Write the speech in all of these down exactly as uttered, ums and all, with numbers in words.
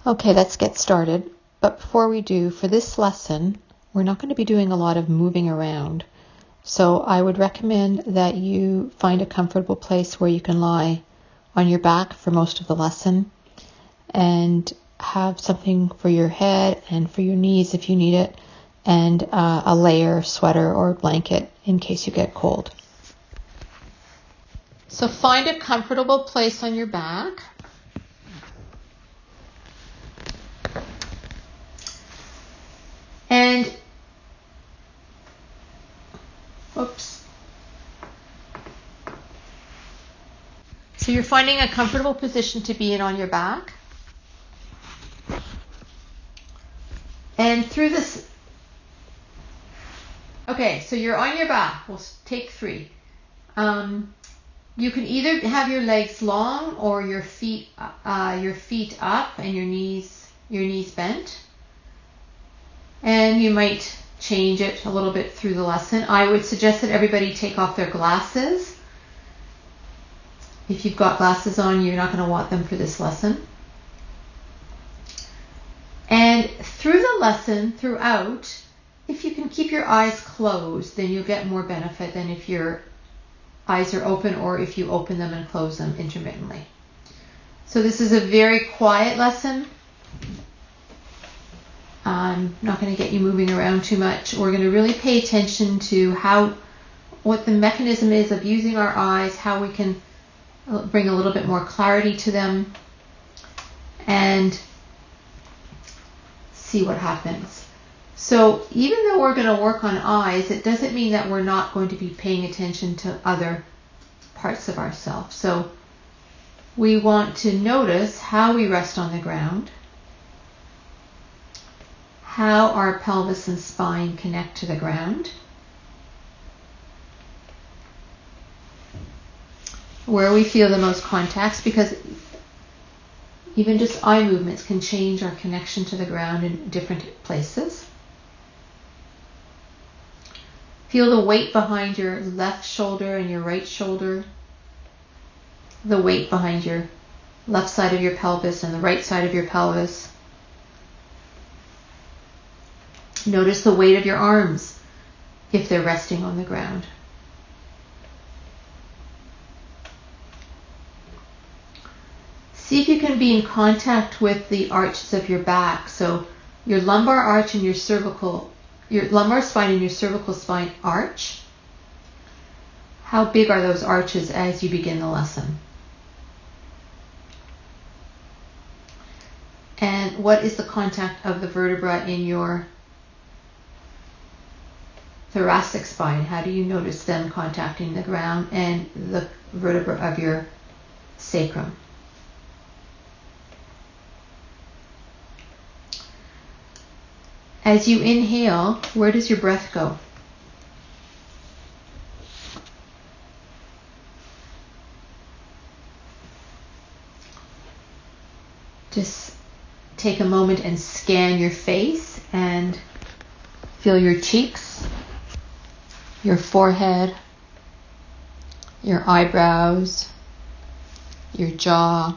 Okay, let's get started. But before we do, for this lesson, we're not going to be doing a lot of moving around. So I would recommend that you find a comfortable place where you can lie on your back for most of the lesson and have something for your head and for your knees if you need it, and uh, a layer, sweater, or blanket in case you get cold. So find a comfortable place on your back. And, oops. So you're finding a comfortable position to be in on your back. And through this, okay, so you're on your back. We'll take three. Um, you can either have your legs long or your feet, uh, your feet up and your knees, your knees bent. And you might change it a little bit through the lesson. I would suggest that everybody take off their glasses. If you've got glasses on, you're not going to want them for this lesson. And through the lesson, throughout, if you can keep your eyes closed, then you'll get more benefit than if your eyes are open or if you open them and close them intermittently. So this is a very quiet lesson. I'm not going to get you moving around too much. We're going to really pay attention to how, what the mechanism is of using our eyes, how we can bring a little bit more clarity to them, and see what happens. So even though we're going to work on eyes, it doesn't mean that we're not going to be paying attention to other parts of ourselves. So we want to notice how we rest on the ground, how our pelvis and spine connect to the ground, where we feel the most contacts, because even just eye movements can change our connection to the ground in different places. Feel the weight behind your left shoulder and your right shoulder, the weight behind your left side of your pelvis and the right side of your pelvis. Notice the weight of your arms if they're resting on the ground. See if you can be in contact with the arches of your back. So your lumbar arch and your cervical, your lumbar spine and your cervical spine arch. How big are those arches as you begin the lesson? And what is the contact of the vertebra in your thoracic spine? How do you notice them contacting the ground, and the vertebra of your sacrum? As you inhale, where does your breath go? Just take a moment and scan your face and feel your cheeks, your forehead, your eyebrows, your jaw.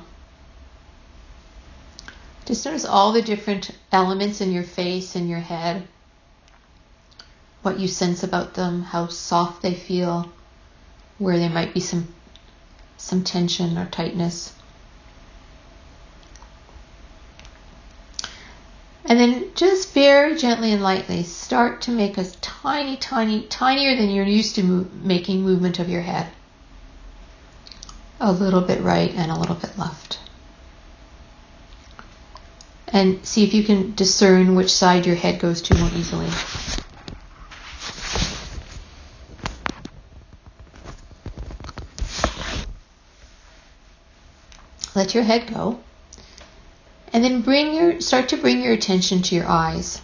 Just notice all the different elements in your face and your head, what you sense about them, how soft they feel, where there might be some, some tension or tightness. And then just very gently and lightly start to make a tiny, tiny, tinier than you're used to move, making movement of your head. A little bit right and a little bit left. And see if you can discern which side your head goes to more easily. Let your head go. And then bring your start to bring your attention to your eyes.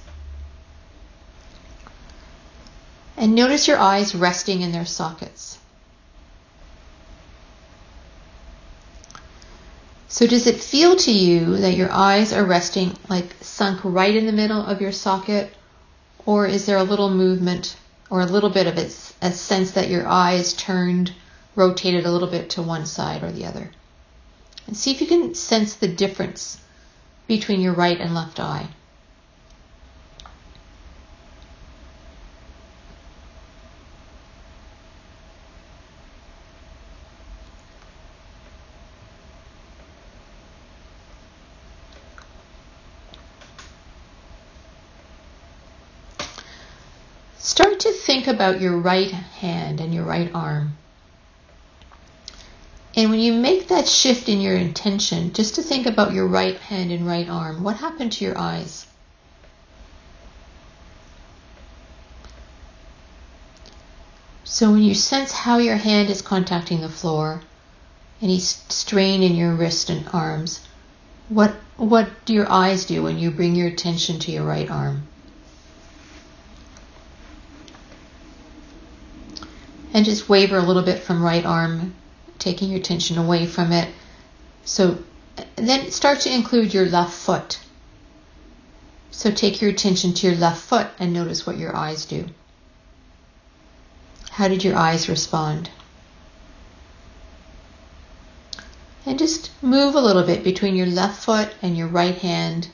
And notice your eyes resting in their sockets. So does it feel to you that your eyes are resting like sunk right in the middle of your socket? Or is there a little movement or a little bit of it, a sense that your eyes turned, rotated a little bit to one side or the other? And see if you can sense the difference between your right and left eye. Start to think about your right hand and your right arm. And when you make that shift in your intention, just to think about your right hand and right arm, what happened to your eyes? So when you sense how your hand is contacting the floor, any strain in your wrist and arms, what, what do your eyes do when you bring your attention to your right arm? And just waver a little bit from right arm, taking your attention away from it. So then start to include your left foot. So take your attention to your left foot and notice what your eyes do. How did your eyes respond? And just move a little bit between your left foot and your right hand.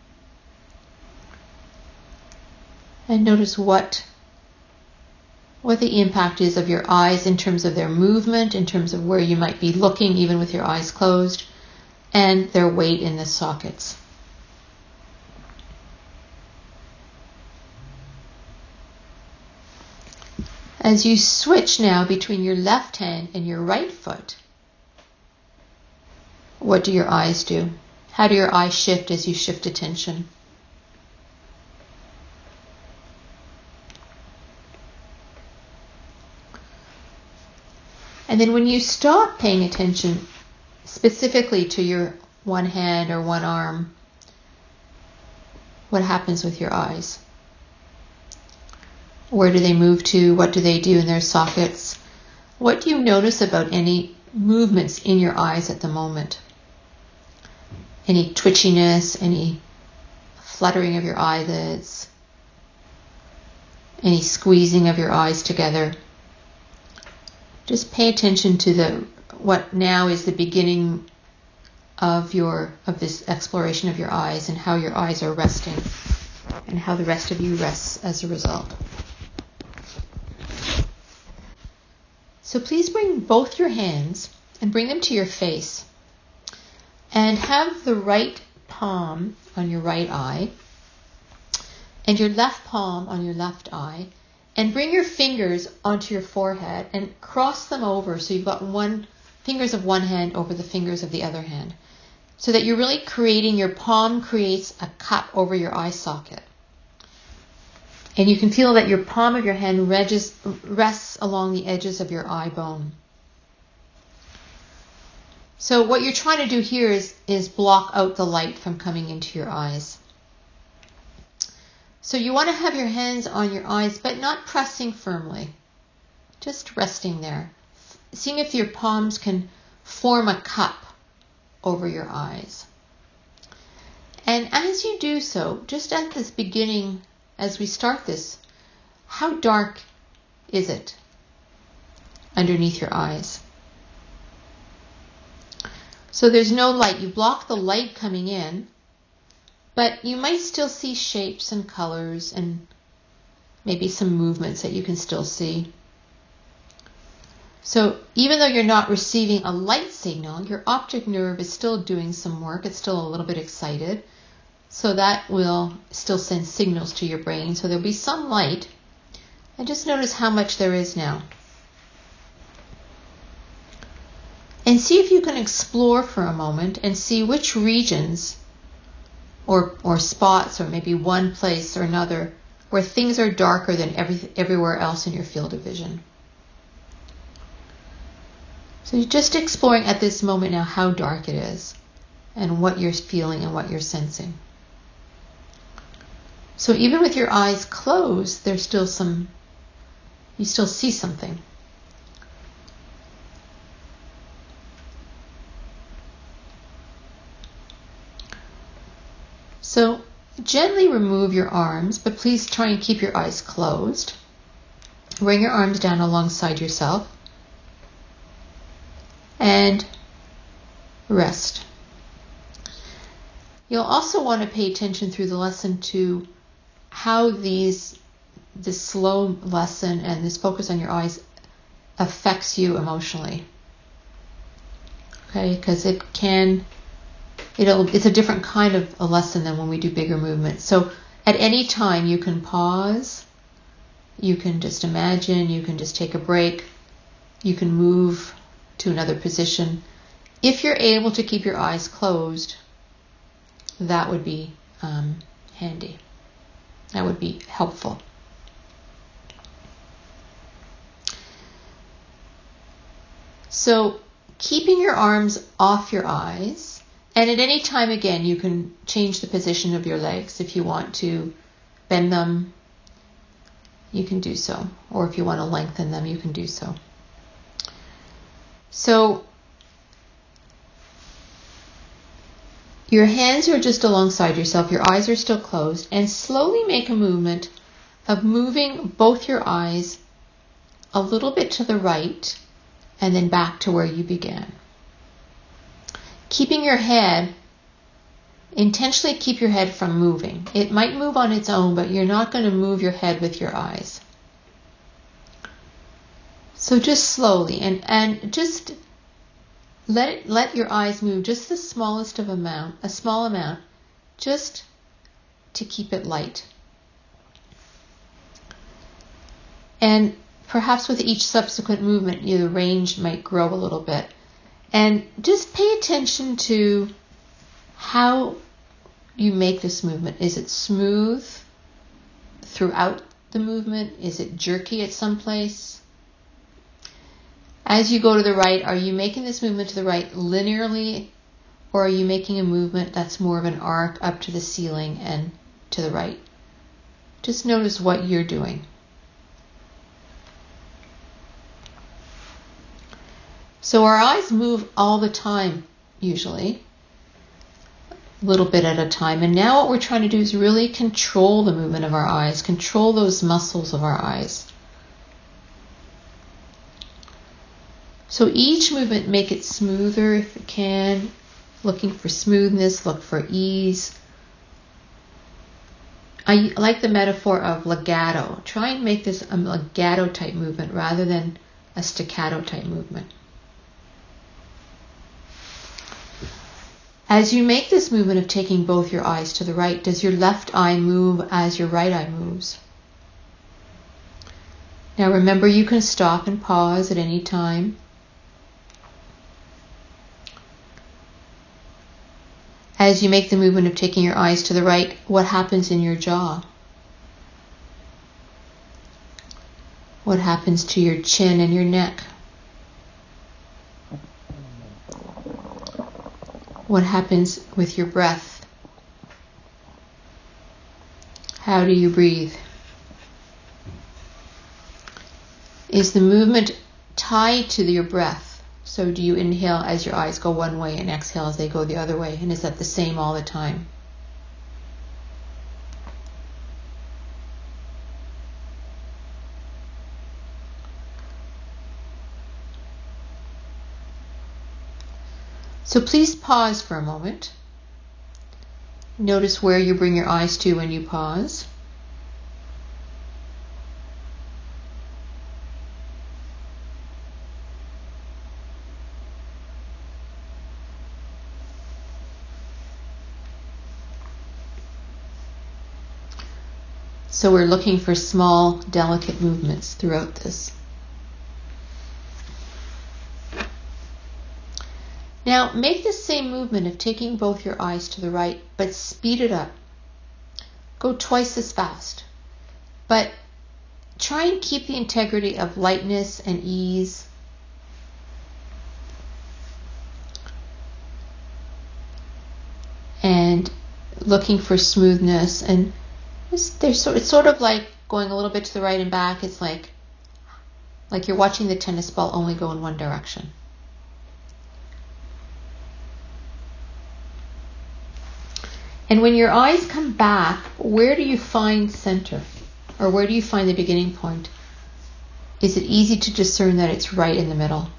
And notice what what the impact is of your eyes in terms of their movement, in terms of where you might be looking even with your eyes closed, and their weight in the sockets. As you switch now between your left hand and your right foot, what do your eyes do? How do your eyes shift as you shift attention? And then when you stop paying attention specifically to your one hand or one arm, what happens with your eyes? Where do they move to? What do they do in their sockets? What do you notice about any movements in your eyes at the moment? Any twitchiness, any fluttering of your eyelids, any squeezing of your eyes together? Just pay attention to the what now is the beginning of your of this exploration of your eyes and how your eyes are resting and how the rest of you rests as a result. So please bring both your hands and bring them to your face and have the right palm on your right eye and your left palm on your left eye. And bring your fingers onto your forehead and cross them over so you've got one fingers of one hand over the fingers of the other hand. So that you're really creating, your palm creates a cup over your eye socket. And you can feel that your palm of your hand rests, rests along the edges of your eye bone. So what you're trying to do here is, is block out the light from coming into your eyes. So you want to have your hands on your eyes, but not pressing firmly. Just resting there. Seeing if your palms can form a cup over your eyes. And as you do so, just at this beginning, as we start this, how dark is it underneath your eyes? So there's no light. You block the light coming in. But you might still see shapes and colors and maybe some movements that you can still see. So even though you're not receiving a light signal, your optic nerve is still doing some work. It's still a little bit excited. So that will still send signals to your brain. So there'll be some light. And just notice how much there is now. And see if you can explore for a moment and see which regions Or, or spots, or maybe one place or another, where things are darker than every, everywhere else in your field of vision. So you're just exploring at this moment now how dark it is, and what you're feeling and what you're sensing. So even with your eyes closed, there's still some, you still see something. So gently remove your arms, but please try and keep your eyes closed. Bring your arms down alongside yourself. And rest. You'll also want to pay attention through the lesson to how these this slow lesson and this focus on your eyes affects you emotionally. Okay, because it can, it'll, it's a different kind of a lesson than when we do bigger movements. So at any time you can pause, you can just imagine, you can just take a break, you can move to another position. If you're able to keep your eyes closed, that would be um, handy. That would be helpful. So keeping your arms off your eyes, and at any time again you can change the position of your legs. If you want to bend them, you can do so. Or if you want to lengthen them, you can do so. So your hands are just alongside yourself, your eyes are still closed, and slowly make a movement of moving both your eyes a little bit to the right and then back to where you began. Keeping your head, intentionally keep your head from moving. It might move on its own, but you're not going to move your head with your eyes. So just slowly, and, and just let it, let your eyes move just the smallest of amount, a small amount, just to keep it light. And perhaps with each subsequent movement, your range might grow a little bit. And just pay attention to how you make this movement. Is it smooth throughout the movement? Is it jerky at some place? As you go to the right, are you making this movement to the right linearly, or are you making a movement that's more of an arc up to the ceiling and to the right? Just notice what you're doing. So our eyes move all the time, usually, a little bit at a time. And now what we're trying to do is really control the movement of our eyes, control those muscles of our eyes. So each movement, make it smoother if you can. Looking for smoothness, look for ease. I like the metaphor of legato. Try and make this a legato type movement rather than a staccato type movement. As you make this movement of taking both your eyes to the right, does your left eye move as your right eye moves? Now remember, you can stop and pause at any time. As you make the movement of taking your eyes to the right, what happens in your jaw? What happens to your chin and your neck? What happens with your breath? How do you breathe? Is the movement tied to your breath? So do you inhale as your eyes go one way and exhale as they go the other way? And is that the same all the time? So please pause for a moment. Notice where you bring your eyes to when you pause. So we're looking for small, delicate movements throughout this. Now make the same movement of taking both your eyes to the right, but speed it up. Go twice as fast. But try and keep the integrity of lightness and ease. And looking for smoothness. And there's sort, it's sort of like going a little bit to the right and back. It's like, like you're watching the tennis ball only go in one direction. And when your eyes come back, where do you find center? Or where do you find the beginning point? Is it easy to discern that it's right in the middle?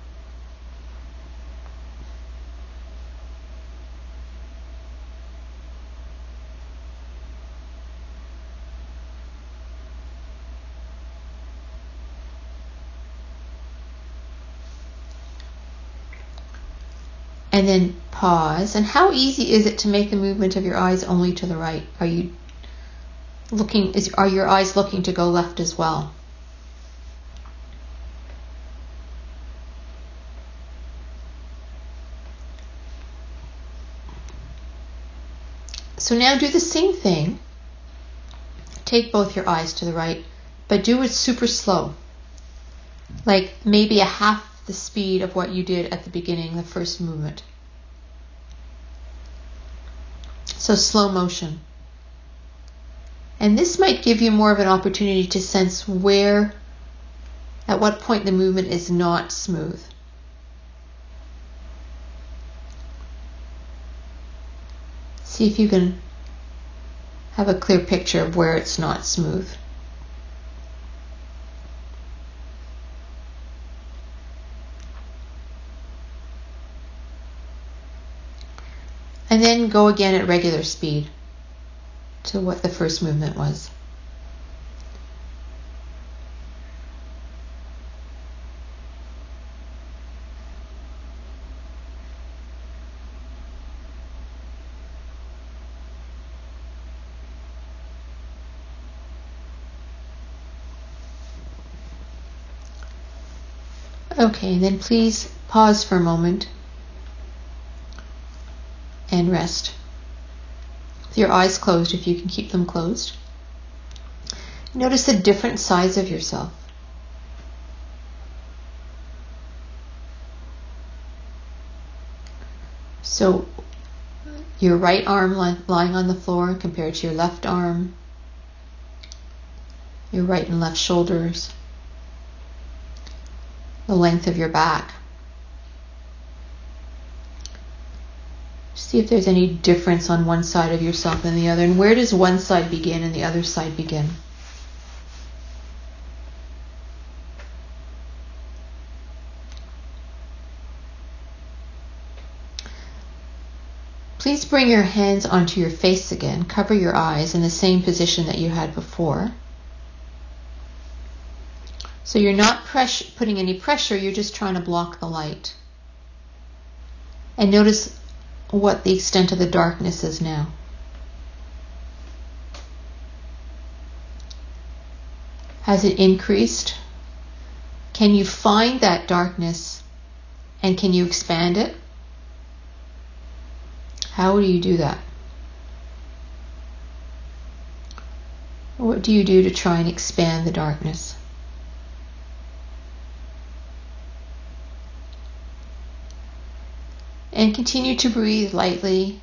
And then pause. And how easy is it to make the movement of your eyes only to the right? Are you looking, is, are your eyes looking to go left as well? So now do the same thing. Take both your eyes to the right, but do it super slow. Like maybe a half the speed of what you did at the beginning, the first movement. So slow motion. And this might give you more of an opportunity to sense where, at what point the movement is not smooth. See if you can have a clear picture of where it's not smooth. And then go again at regular speed to what the first movement was. Okay, then please pause for a moment and rest. With your eyes closed, if you can keep them closed. Notice the different sides of yourself. So your right arm li- lying on the floor compared to your left arm, your right and left shoulders, the length of your back. See if there's any difference on one side of yourself than the other, and where does one side begin and the other side begin? Please bring your hands onto your face again. Cover your eyes in the same position that you had before. So you're not press- putting any pressure, you're just trying to block the light. And notice what the extent of the darkness is now. Has it increased? Can you find that darkness and can you expand it? How do you do that? What do you do to try and expand the darkness? And continue to breathe lightly.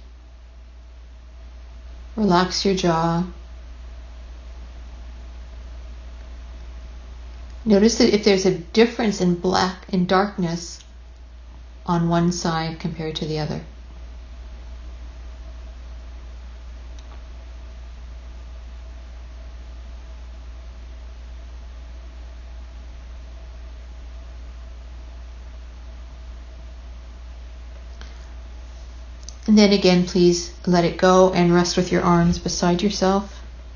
Relax your jaw. Notice that if there's a difference in black and darkness on one side compared to the other. And then again, please let it go and rest with your arms beside yourself.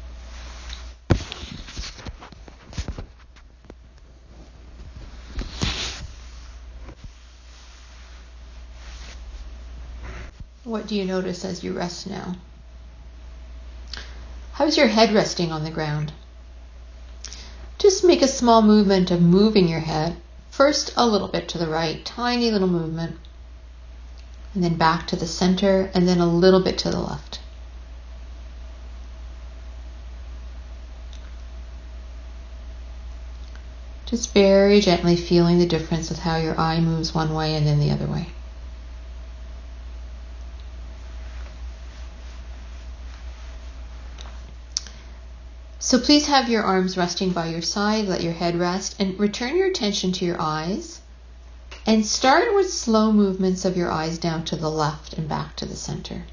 What do you notice as you rest now? How's your head resting on the ground? Just make a small movement of moving your head. First a little bit to the right, tiny little movement. And then back to the center, and then a little bit to the left. Just very gently feeling the difference with how your eye moves one way and then the other way. So please have your arms resting by your side, let your head rest, and return your attention to your eyes. And start with slow movements of your eyes down to the left and back to the center.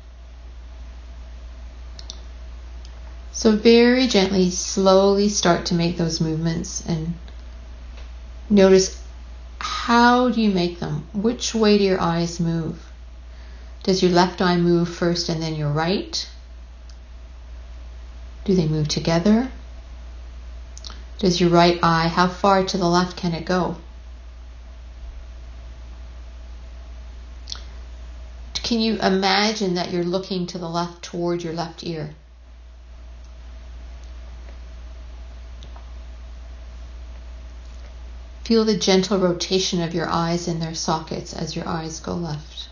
So very gently, slowly start to make those movements and notice how do you make them? Which way do your eyes move? Does your left eye move first and then your right? Do they move together? Does your right eye, how far to the left can it go? can you imagine that you're looking to the left toward your left ear? Feel the gentle rotation of your eyes in their sockets as your eyes go left.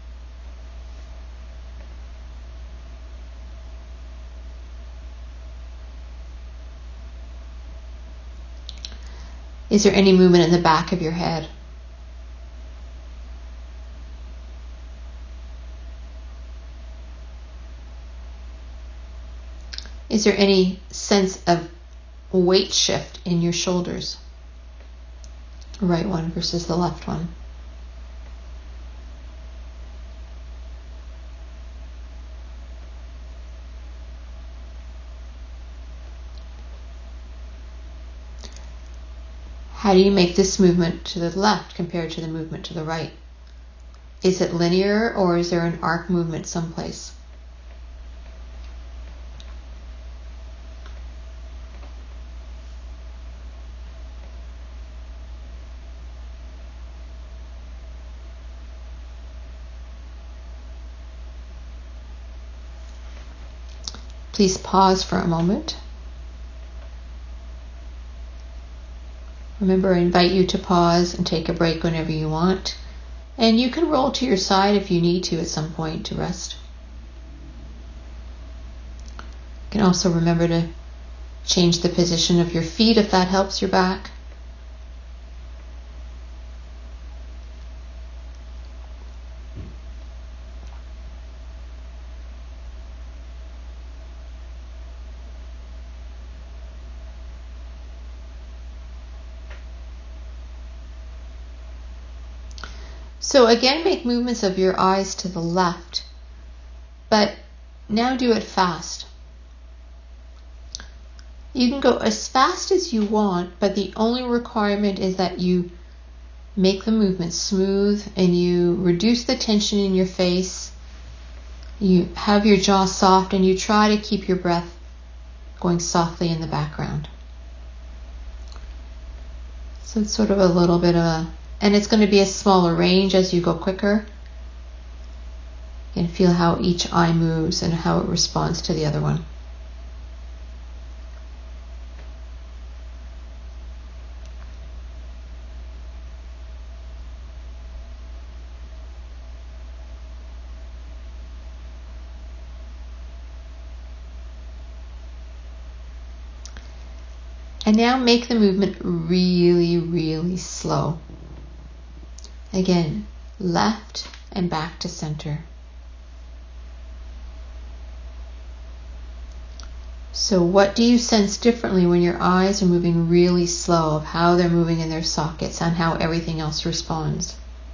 Is there any movement in the back of your head? Is there any sense of weight shift in your shoulders? The right one versus the left one. How do you make this movement to the left compared to the movement to the right? Is it linear or is there an arc movement someplace? Please pause for a moment. Remember, I invite you to pause and take a break whenever you want. And you can roll to your side if you need to at some point to rest. You can also remember to change the position of your feet if that helps your back. So again, make movements of your eyes to the left, but now do it fast. You can go as fast as you want, but the only requirement is that you make the movement smooth and you reduce the tension in your face. You have your jaw soft and you try to keep your breath going softly in the background. So it's sort of a little bit of a And it's going to be a smaller range as you go quicker. You can feel how each eye moves and how it responds to the other one. And now make the movement really, really slow. Again, left and back to center. So what do you sense differently when your eyes are moving really slow, of how they're moving in their sockets and how everything else responds?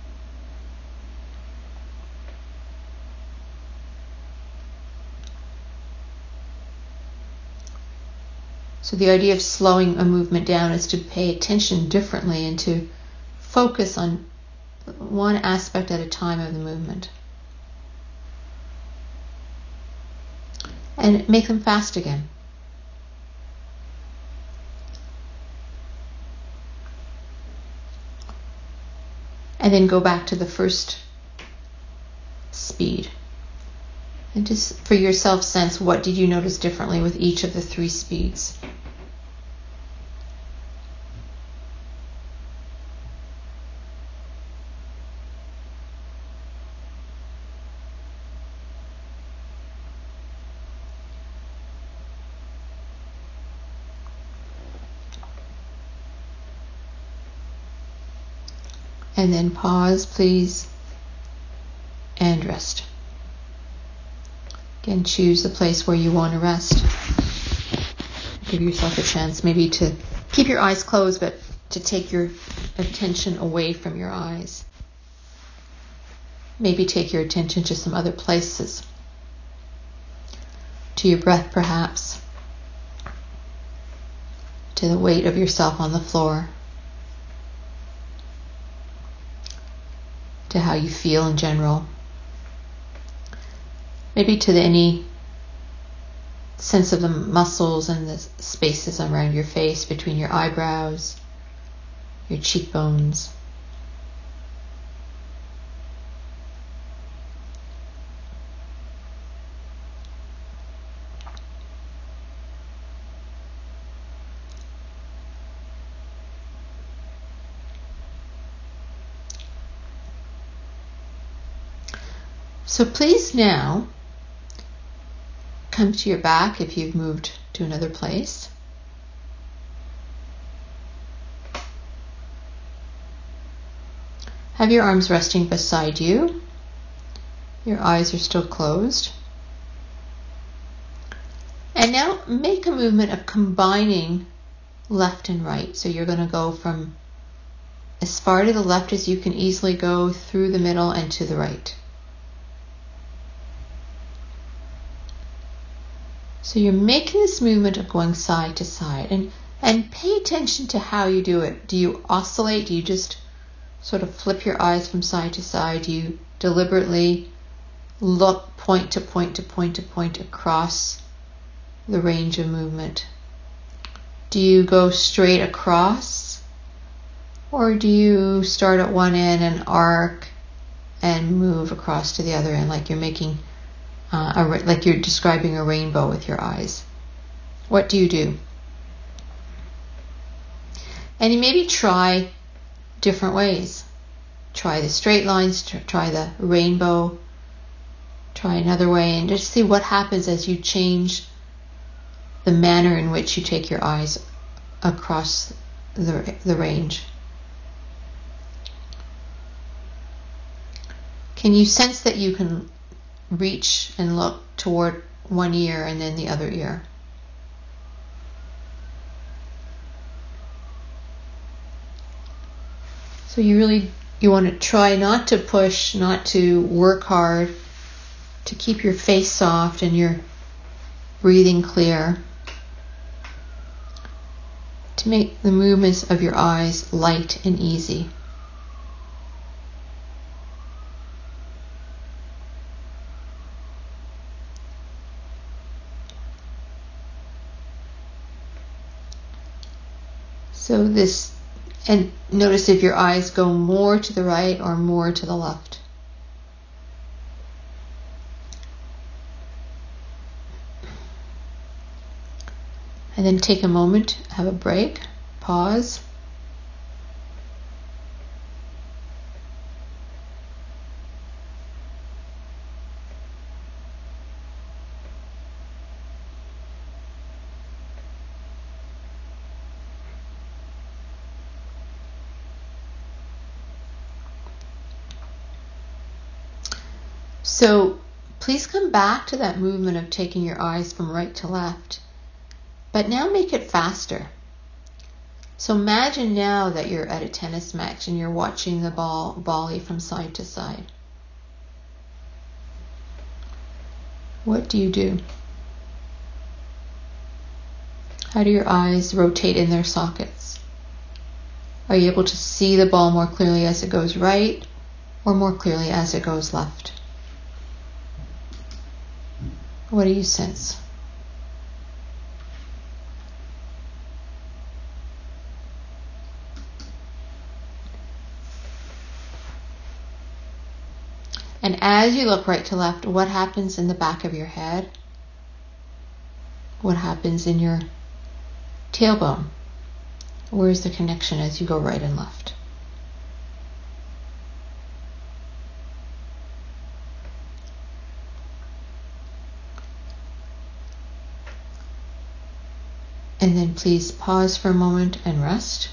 So the idea of slowing a movement down is to pay attention differently and to focus on one aspect at a time of the movement. And make them fast again. And then go back to the first speed. And just for yourself sense, what did you notice differently with each of the three speeds? And then pause, please, and rest. Again, choose the place where you want to rest. Give yourself a chance maybe to keep your eyes closed, but to take your attention away from your eyes. Maybe take your attention to some other places. To your breath, perhaps. To the weight of yourself on the floor. To how you feel in general. Maybe to the, any sense of the muscles and the spaces around your face, between your eyebrows, your cheekbones. So please now come to your back if you've moved to another place. Have your arms resting beside you. Your eyes are still closed. And now make a movement of combining left and right. So you're going to go from as far to the left as you can easily go, through the middle and to the right. So you're making this movement of going side to side, and, and pay attention to how you do it. Do you oscillate? Do you just sort of flip your eyes from side to side? Do you deliberately look point to point to point to point across the range of movement? Do you go straight across, or do you start at one end and arc and move across to the other end, like you're making uh, a, like you're describing a rainbow with your eyes? What do you do? And you maybe try different ways. Try the straight lines, try the rainbow, try another way, and just see what happens as you change the manner in which you take your eyes across the, the range. Can you sense that you can reach and look toward one ear and then the other ear? So you really, you want to try not to push, not to work hard, to keep your face soft and your breathing clear, to make the movements of your eyes light and easy. So this, and notice if your eyes go more to the right or more to the left. And then take a moment, have a break, pause. So please come back to that movement of taking your eyes from right to left, but now make it faster. So imagine now that you're at a tennis match and you're watching the ball volley from side to side. What do you do? How do your eyes rotate in their sockets? Are you able to see the ball more clearly as it goes right or more clearly as it goes left? What do you sense? And as you look right to left, what happens in the back of your head? What happens in your tailbone? Where's the connection as you go right and left? And then please pause for a moment and rest.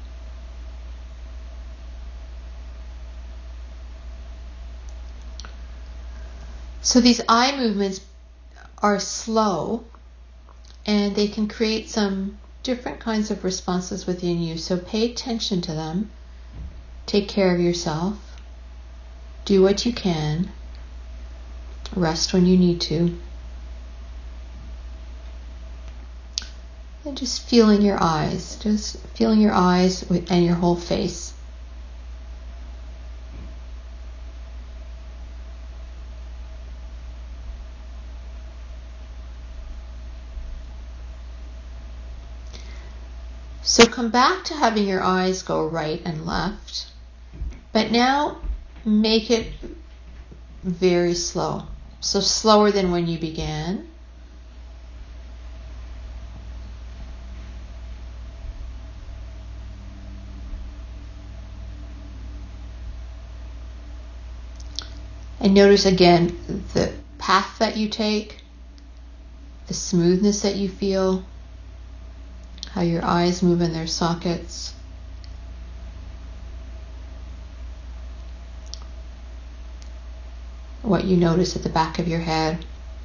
So these eye movements are slow and they can create some different kinds of responses within you. So pay attention to them. Take care of yourself. Do what you can. Rest when you need to. And just feeling your eyes, just feeling your eyes and your whole face. So come back to having your eyes go right and left, but now make it very slow. So slower than when you began. And notice again the path that you take, the smoothness that you feel, how your eyes move in their sockets. What you notice at the back of your head.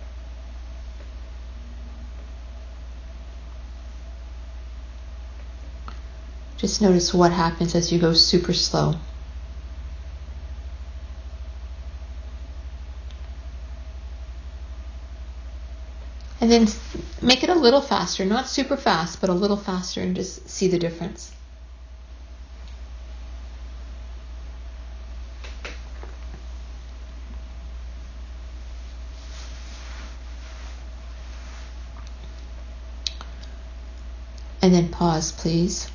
Just notice what happens as you go super slow. And then make it a little faster, not super fast, but a little faster, and just see the difference. And then pause, please.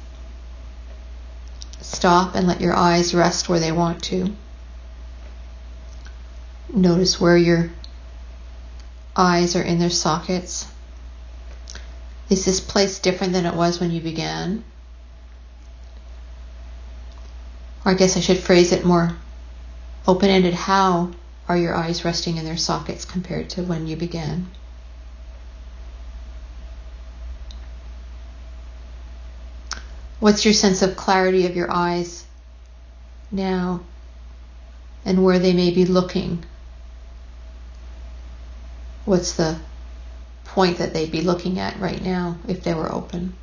Stop and let your eyes rest where they want to. Notice where your eyes are in their sockets. Is this place different than it was when you began? Or I guess I should phrase it more open-ended. How are your eyes resting in their sockets compared to when you began? What's your sense of clarity of your eyes now and where they may be looking? What's the point that they'd be looking at right now if they were open?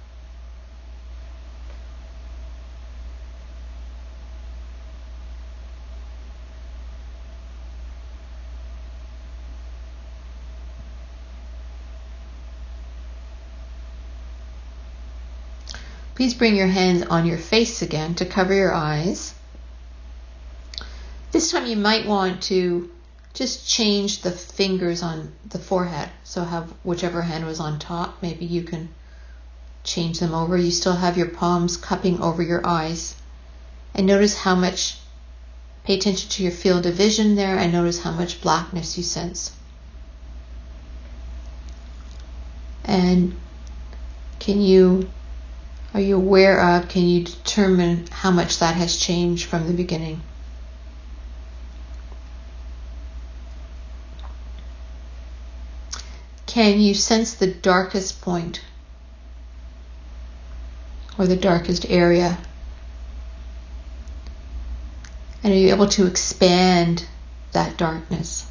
Please bring your hands on your face again to cover your eyes. This time you might want to just change the fingers on the forehead. So have whichever hand was on top, maybe you can change them over. You still have your palms cupping over your eyes. And notice how much, pay attention to your field of vision there, and notice how much blackness you sense. And can you, are you aware of, can you determine how much that has changed from the beginning? Can you sense the darkest point or the darkest area? And are you able to expand that darkness?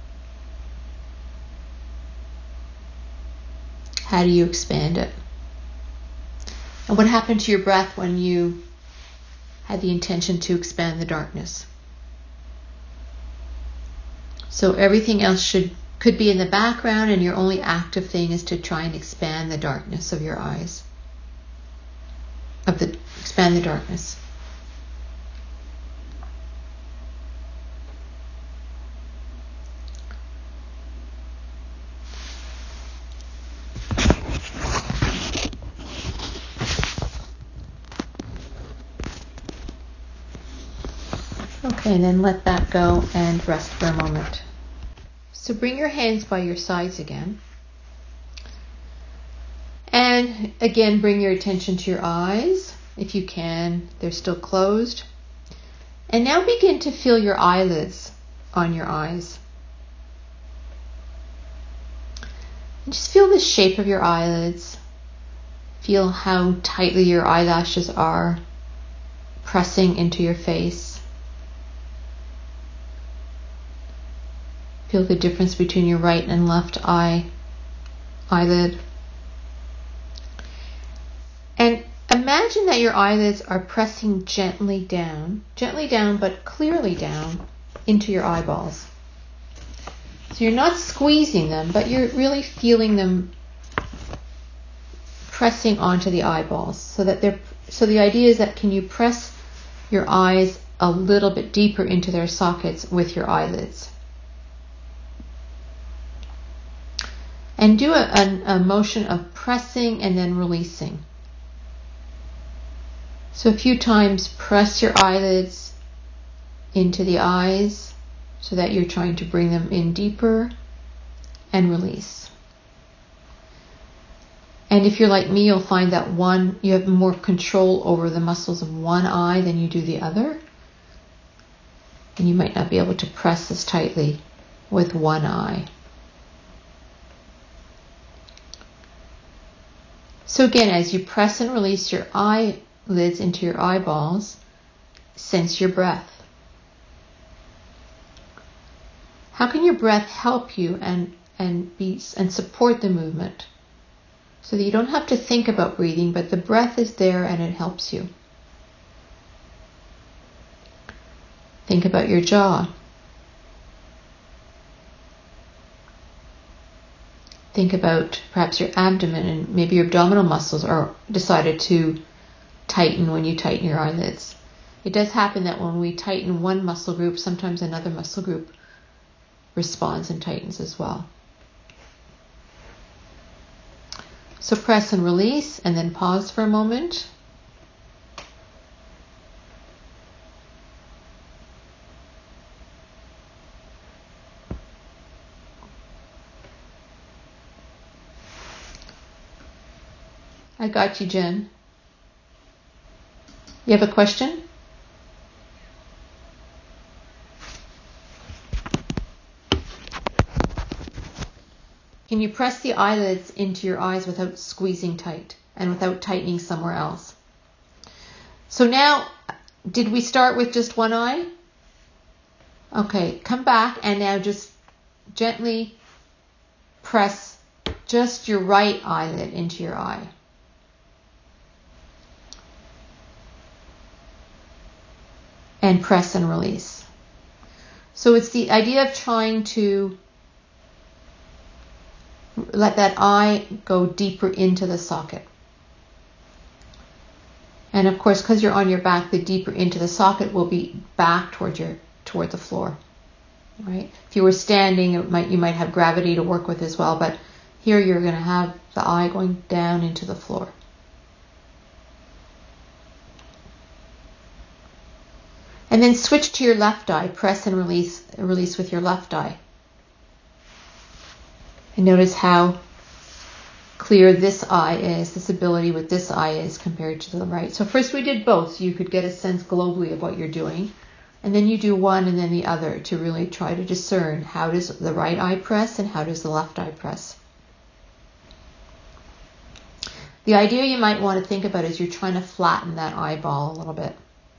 How do you expand it? And what happened to your breath when you had the intention to expand the darkness? So everything else should could be in the background, and your only active thing is to try and expand the darkness of your eyes. Of the expand the darkness. Okay, and then let that go and rest for a moment. So bring your hands by your sides again. And again, bring your attention to your eyes. If you can, they're still closed. And now begin to feel your eyelids on your eyes. And just feel the shape of your eyelids. Feel how tightly your eyelashes are pressing into your face. Feel the difference between your right and left eye, eyelid. And imagine that your eyelids are pressing gently down, gently down but clearly down into your eyeballs. So you're not squeezing them, but you're really feeling them pressing onto the eyeballs. So that they're, so the idea is that can you press your eyes a little bit deeper into their sockets with your eyelids? And do a, a, a motion of pressing and then releasing. So a few times press your eyelids into the eyes so that you're trying to bring them in deeper, and release. And if you're like me, you'll find that one, you have more control over the muscles of one eye than you do the other. And you might not be able to press as tightly with one eye. So again, as you press and release your eyelids into your eyeballs, sense your breath. How can your breath help you and, and, be, and support the movement? So that you don't have to think about breathing, but the breath is there and it helps you. Think about your jaw. Think about perhaps your abdomen, and maybe your abdominal muscles are decided to tighten when you tighten your eyelids. It does happen that when we tighten one muscle group, sometimes another muscle group responds and tightens as well. So press and release, and then pause for a moment. I got you, Jen. You have a question? Can you press the eyelids into your eyes without squeezing tight and without tightening somewhere else? So now, did we start with just one eye? Okay, come back and now just gently press just your right eyelid into your eye. And press and release. So it's the idea of trying to let that eye go deeper into the socket. And of course, because you're on your back, the deeper into the socket will be back toward your toward the floor. Right? If you were standing, it might you might have gravity to work with as well, but here you're going to have the eye going down into the floor. And then switch to your left eye. Press and release, release with your left eye. And notice how clear this eye is, this ability with this eye is compared to the right. So first we did both, so you could get a sense globally of what you're doing. And then you do one and then the other to really try to discern how does the right eye press and how does the left eye press. The idea you might want to think about is you're trying to flatten that eyeball a little bit.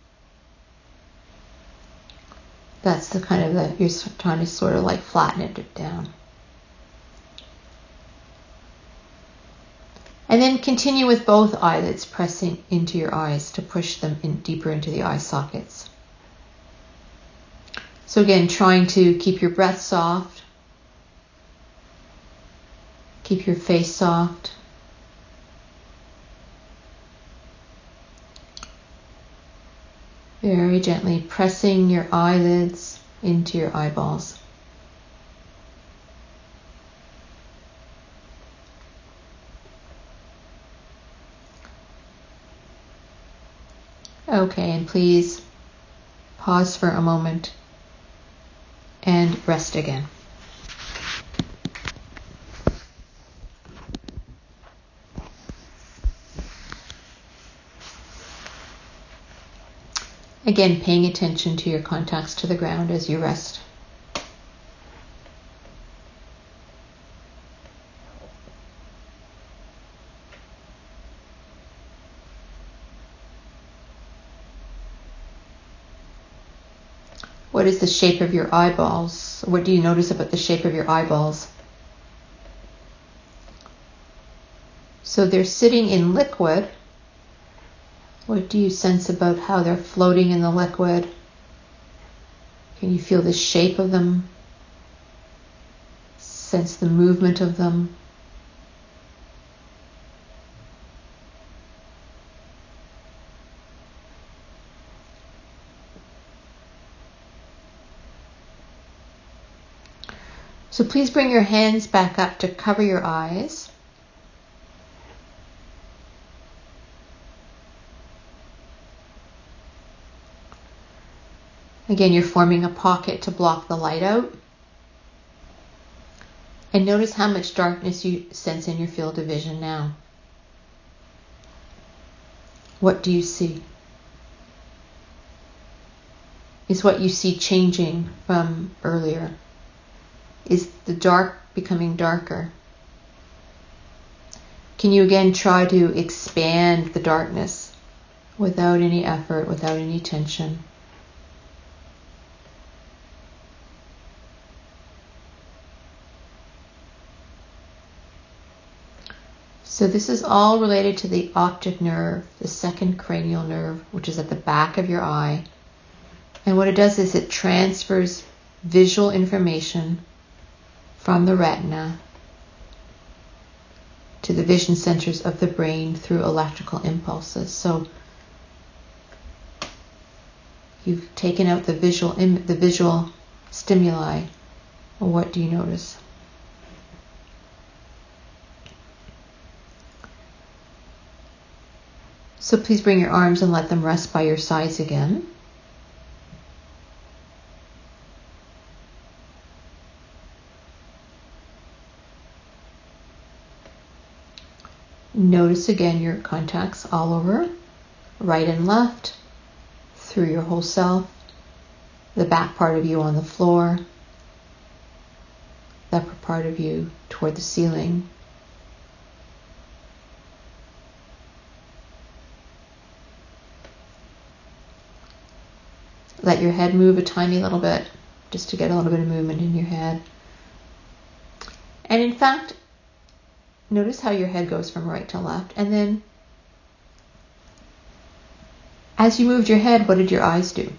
That's the kind of the, you're trying to sort of like flatten it down. And then continue with both eyelids pressing into your eyes to push them in deeper into the eye sockets. So again, trying to keep your breath soft, keep your face soft. Very gently pressing your eyelids into your eyeballs. Okay, and please pause for a moment and rest again. Again, paying attention to your contacts to the ground as you rest. What is the shape of your eyeballs? What do you notice about the shape of your eyeballs? So they're sitting in liquid. What do you sense about how they're floating in the liquid? Can you feel the shape of them? Sense the movement of them? So please bring your hands back up to cover your eyes. Again, you're forming a pocket to block the light out. And notice how much darkness you sense in your field of vision now. What do you see? is what you see changing from earlier. Is the dark becoming darker? Can you again try to expand the darkness without any effort, without any tension? So this is all related to the optic nerve, the second cranial nerve, which is at the back of your eye. And what it does is it transfers visual information from the retina to the vision centers of the brain through electrical impulses. So you've taken out the visual im- the visual stimuli. What do you notice? So please bring your arms and let them rest by your sides again. Notice again your contacts all over, right and left, through your whole self, the back part of you on the floor, the upper part of you toward the ceiling. Let your head move a tiny little bit, just to get a little bit of movement in your head. And in fact, notice how your head goes from right to left. And then, as you moved your head, what did your eyes do?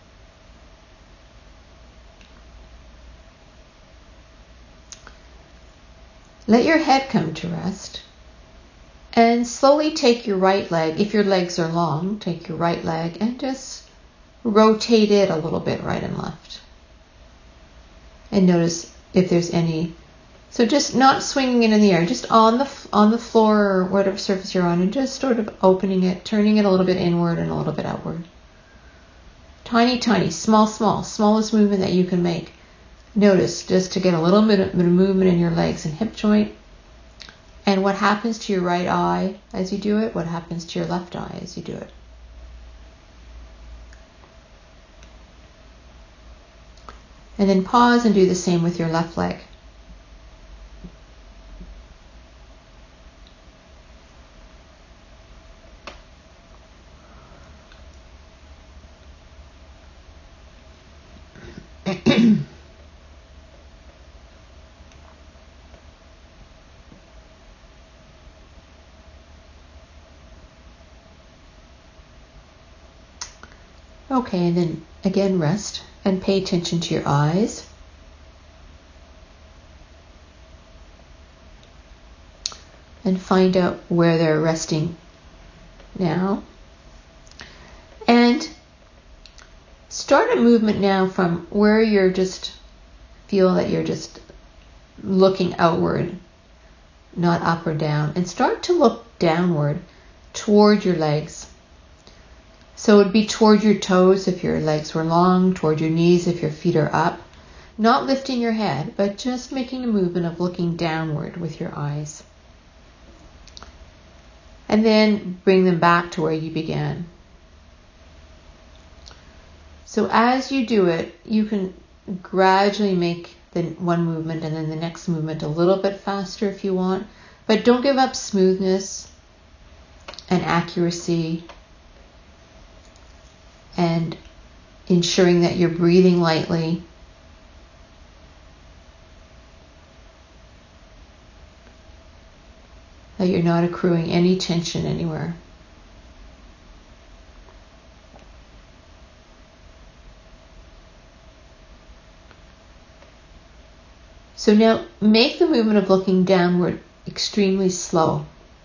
Let your head come to rest. And slowly take your right leg, if your legs are long, take your right leg and just rotate it a little bit right and left. And notice if there's any, so just not swinging it in the air, just on the on the floor or whatever surface you're on, and just sort of opening it, turning it a little bit inward and a little bit outward. Tiny, tiny, small, small, smallest movement that you can make. Notice just to get a little bit of movement in your legs and hip joint. And what happens to your right eye as you do it, what happens to your left eye as you do it. And then pause and do the same with your left leg. Okay, and then again rest and pay attention to your eyes. And find out where they're resting now. And start a movement now from where you're just, feel that you're just looking outward, not up or down. And start to look downward toward your legs. So it would be toward your toes if your legs were long, toward your knees if your feet are up. Not lifting your head, but just making a movement of looking downward with your eyes. And then bring them back to where you began. So as you do it, you can gradually make the one movement and then the next movement a little bit faster if you want. But don't give up smoothness and accuracy and ensuring that you're breathing lightly. That you're not accruing any tension anywhere. So now make the movement of looking downward extremely slow.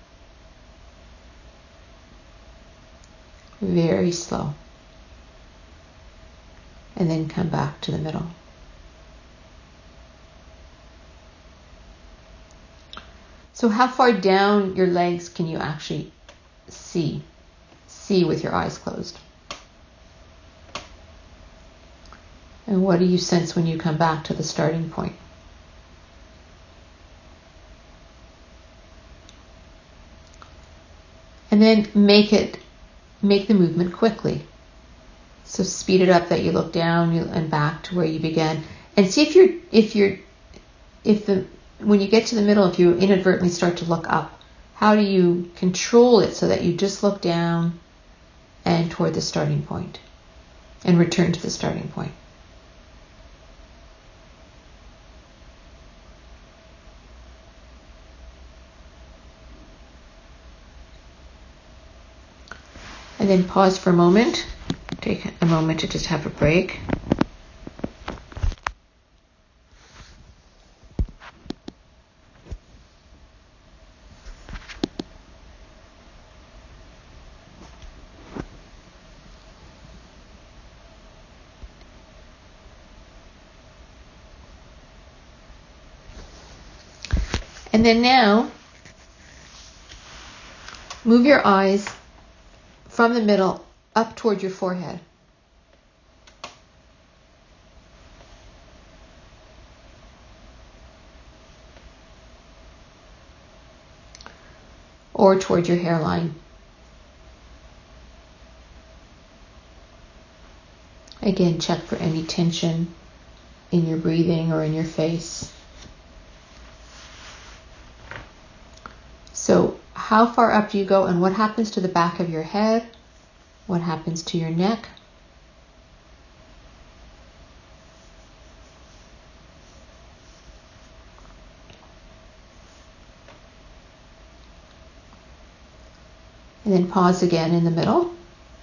Very slow. And then come back to the middle. So how far down your legs can you actually see? See with your eyes closed. And what do you sense when you come back to the starting point? And then make it, make the movement quickly. So speed it up that you look down and back to where you began, and see if you're if you're if the when you get to the middle, if you inadvertently start to look up, how do you control it so that you just look down and toward the starting point and return to the starting point. And then pause for a moment. Take a moment to just have a break. And then now, move your eyes from the middle up toward your forehead. Or toward your hairline. Again, check for any tension in your breathing or in your face. So, how far up do you go, and what happens to the back of your head? What happens to your neck? And then pause again in the middle.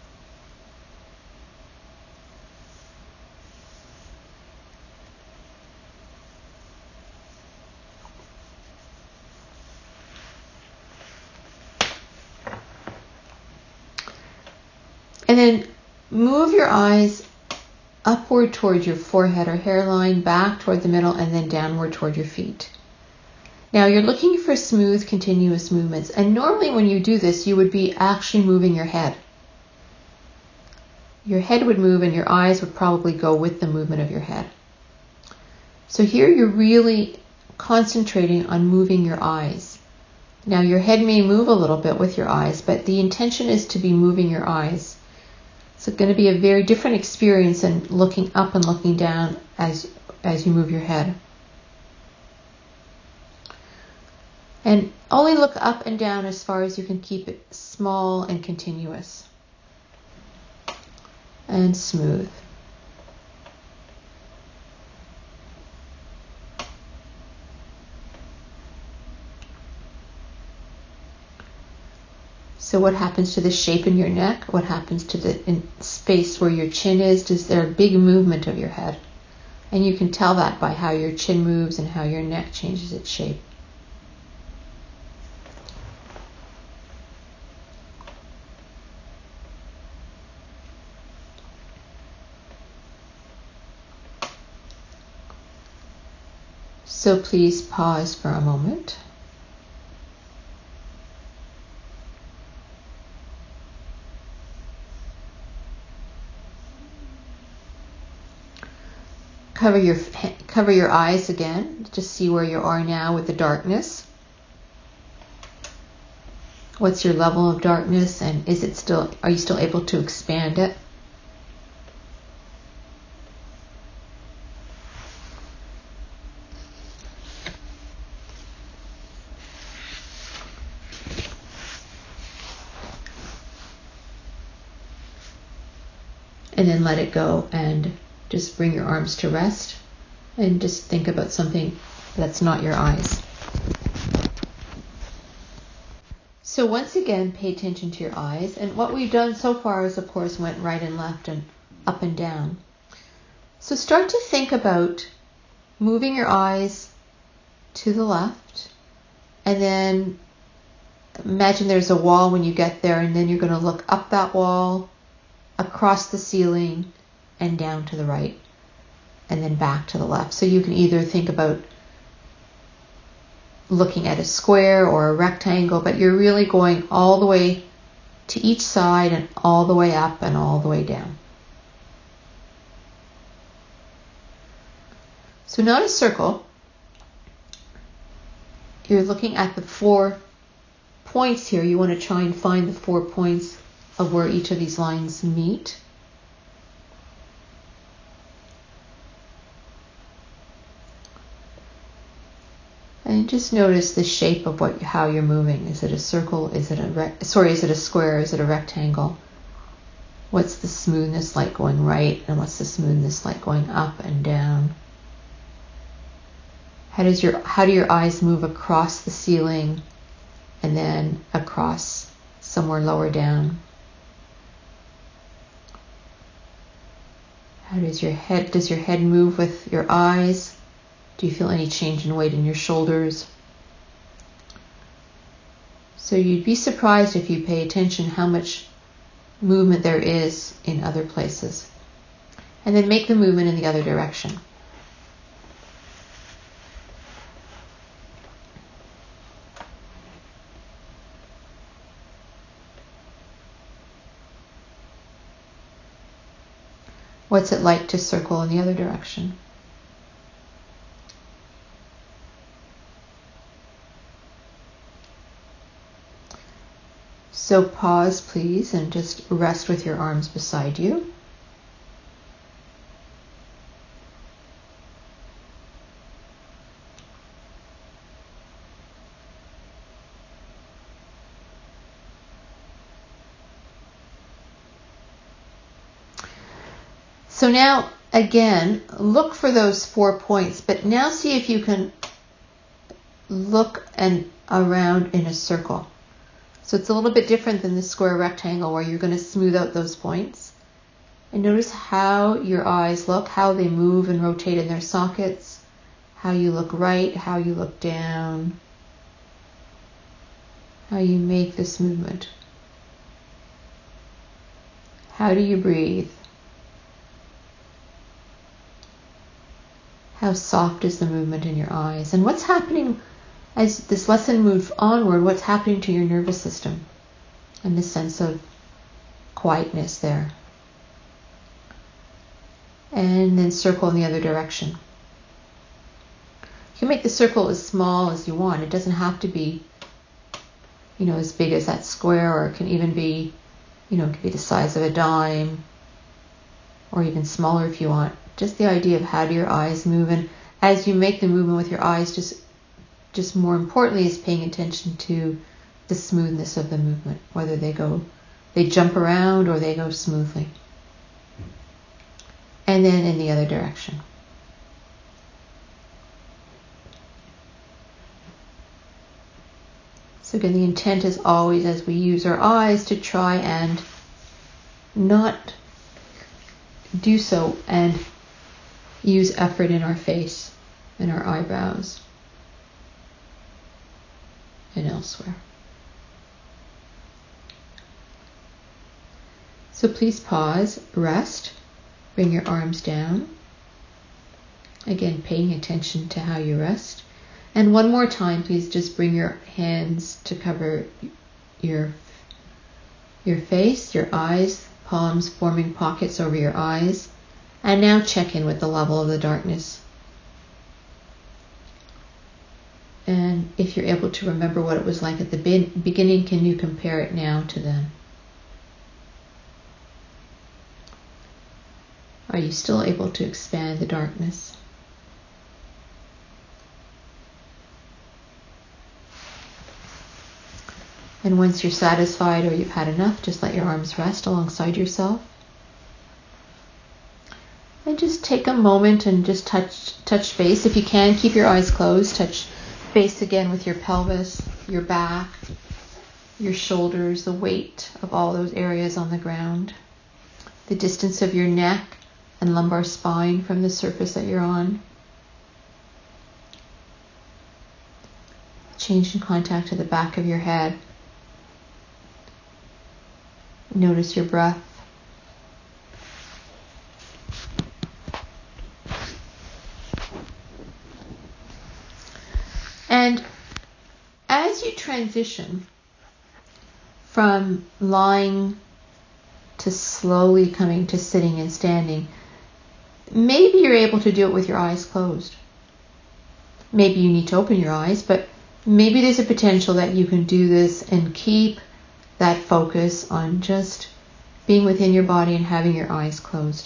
And then move your eyes upward toward your forehead or hairline, back toward the middle, and then downward toward your feet. Now you're looking for smooth, continuous movements. And normally when you do this, you would be actually moving your head. Your head would move and your eyes would probably go with the movement of your head. So here you're really concentrating on moving your eyes. Now your head may move a little bit with your eyes, but the intention is to be moving your eyes. So it's going to be a very different experience than looking up and looking down as, as you move your head. And only look up and down as far as you can keep it small and continuous. And smooth. So what happens to the shape in your neck? What happens to the in space where your chin is? Is there a big movement of your head? And you can tell that by how your chin moves and how your neck changes its shape. So please pause for a moment. Cover your cover your eyes again. Just see where you are now with the darkness. What's your level of darkness, and is it still? Are you still able to expand it? And then let it go and just bring your arms to rest and just think about something that's not your eyes. So once again, pay attention to your eyes. And what we've done so far is, of course, went right and left and up and down. So start to think about moving your eyes to the left, and then imagine there's a wall when you get there, and then you're going to look up that wall, across the ceiling, and down to the right, and then back to the left. So you can either think about looking at a square or a rectangle, but you're really going all the way to each side and all the way up and all the way down. So not a circle. You're looking at the four points here. You want to try and find the four points of where each of these lines meet. And just notice the shape of what, how you're moving. Is it a circle? Is it a rec- sorry? Is it a square? Is it a rectangle? What's the smoothness like going right, and what's the smoothness like going up and down? How does your how do your eyes move across the ceiling, and then across somewhere lower down? How does your head does your head move with your eyes? Do you feel any change in weight in your shoulders? So you'd be surprised if you pay attention how much movement there is in other places. And then make the movement in the other direction. What's it like to circle in the other direction? So pause, please, and just rest with your arms beside you. So now, again, look for those four points, but now see if you can look and around in a circle. So it's a little bit different than the square rectangle where you're going to smooth out those points. And notice how your eyes look, how they move and rotate in their sockets, how you look right, how you look down, how you make this movement. How do you breathe? How soft is the movement in your eyes? And what's happening as this lesson moves onward? What's happening to your nervous system and the sense of quietness there? And then circle in the other direction. You can make the circle as small as you want. It doesn't have to be, you know, as big as that square, or it can even be, you know, it could be the size of a dime, or even smaller if you want. Just the idea of how do your eyes move, and as you make the movement with your eyes, just just more importantly is paying attention to the smoothness of the movement, whether they go, they jump around or they go smoothly. And then in the other direction. So again, the intent is always, as we use our eyes, to try and not do so and use effort in our face, in our eyebrows, and elsewhere. So please pause, rest, bring your arms down. Again, paying attention to how you rest. And one more time, please just bring your hands to cover your, your face, your eyes, palms forming pockets over your eyes. And now check in with the level of the darkness. And if you're able to remember what it was like at the be- beginning, can you compare it now to then? Are you still able to expand the darkness? And once you're satisfied or you've had enough, just let your arms rest alongside yourself. And just take a moment and just touch touch base. If you can, keep your eyes closed. Touch base again with your pelvis, your back, your shoulders, the weight of all those areas on the ground. The distance of your neck and lumbar spine from the surface that you're on. Change in contact to the back of your head. Notice your breath. And as you transition from lying to slowly coming to sitting and standing, maybe you're able to do it with your eyes closed. Maybe you need to open your eyes, but maybe there's a potential that you can do this and keep that focus on just being within your body and having your eyes closed.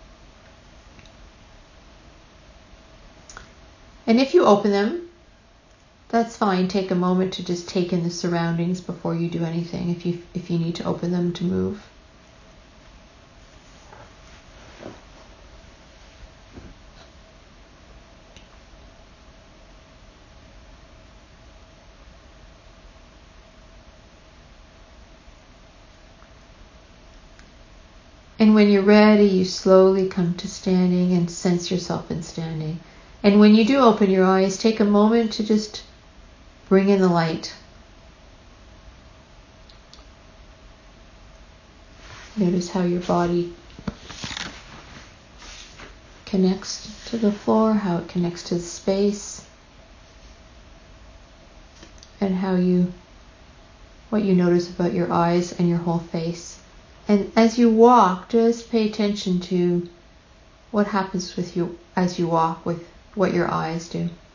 And if you open them, that's fine. Take a moment to just take in the surroundings before you do anything, if you if you need to open them to move. And when you're ready, you slowly come to standing and sense yourself in standing. And when you do open your eyes, take a moment to just bring in the light. Notice how your body connects to the floor, how it connects to the space, and how you, what you notice about your eyes and your whole face. And as you walk, just pay attention to what happens with you as you walk, with what your eyes do.